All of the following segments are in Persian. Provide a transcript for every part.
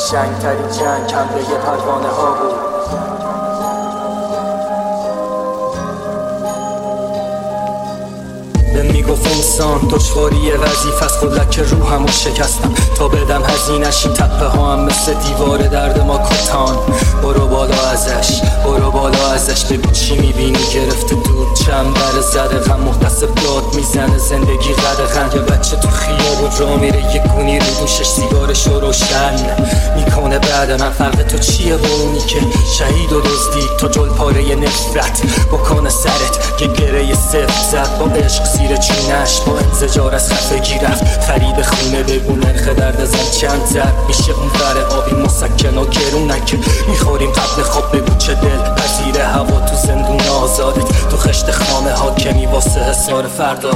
قشنگترین جنگ حمله پروانه ها بود. میگفت انسان دشواری وظیفه است، خود لک روحمو شکستم تا بدم هزینش. این تپه ها هم مثل دیوار درد ما کتان. برو بالا ازش ببین چی میبینی. گرفته دود چند بر زده غم محتسب داد میزنه زندگی غرقن. یه بچه تو خیابون را میره یه گونی رو دوشش سیگارشو روشن میکنه. بعد من فرق تو چیه با اونی که شهید و دزدید تا جل پاره نفرت بکنه سرت. یه گره صفر زد با عشق زیر چونش، با انزجار از خفگی رفت خرید خونه. بگو نرخ درد زن چند زد میشه اون بر آبی مسکن و گرونن که میخوریم قبل خواب. بگو چه دل پذیر هوا تو زندون آزادت، تو خشت خانه حاکمی واسه حصار فردا.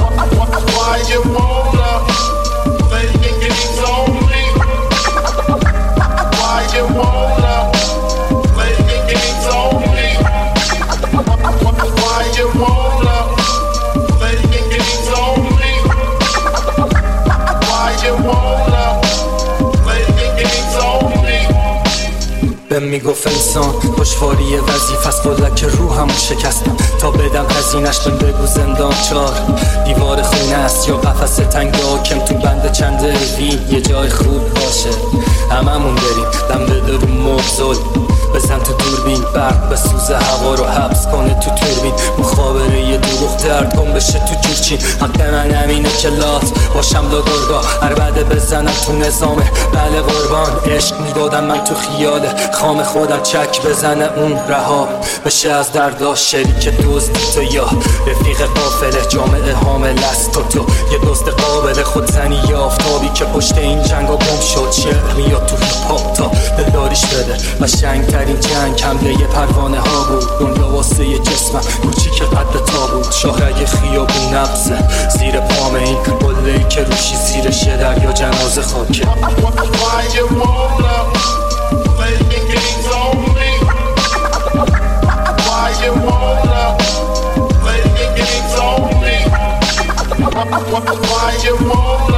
بهم میگفت انسان دشواری وظیفه است، خود لک روحمو شکستم تا بدم هزینش. بهم بگو زندان چار دیوار خونه است یا قفس تنگ حاکم تو بند چند الوین. یه جای خوب باشه هممون بریم دم بده رو مبزل. بزن تو دوربین برق بسوزه هوا رو حبس کنه تو توربین. مخابره یه دروغ درد کن بشه تو جورچین. حق من همینه که لات باشم لادرگاه عربده بزنم تو نظامه. بله قربان عشق میدادم من تو خیاله خام خودم چک بزنه اون رها بشه از درداش. شریک دزدی تو یا رفیق قافله جامعه حامل است تو یه دوست قابل خودزنی یا آفتابی که پشت این جنگا گم شد. شعر میاد تو هیپ هاپ تا دلاریش بده. قشنگترین جنگ حمله پروانه ها بود. دنیا واسه یه جسمم کوچیک قد تابوت. شاهرگ خیابون نبزه زیر پام این قله‌ای که روشی زیرش یه دریا جنازه خاکه. Why you wanna